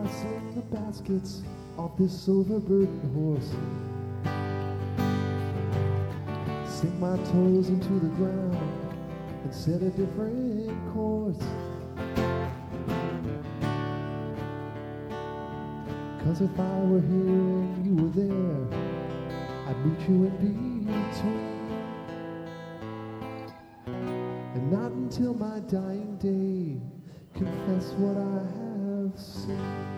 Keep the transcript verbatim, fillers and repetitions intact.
sling the baskets off this silver burdened horse. Sink my toes into the ground and set a different course. 'Cause if I were here and you were there, I'd meet you in between. And not until my dying day confess what I have seen.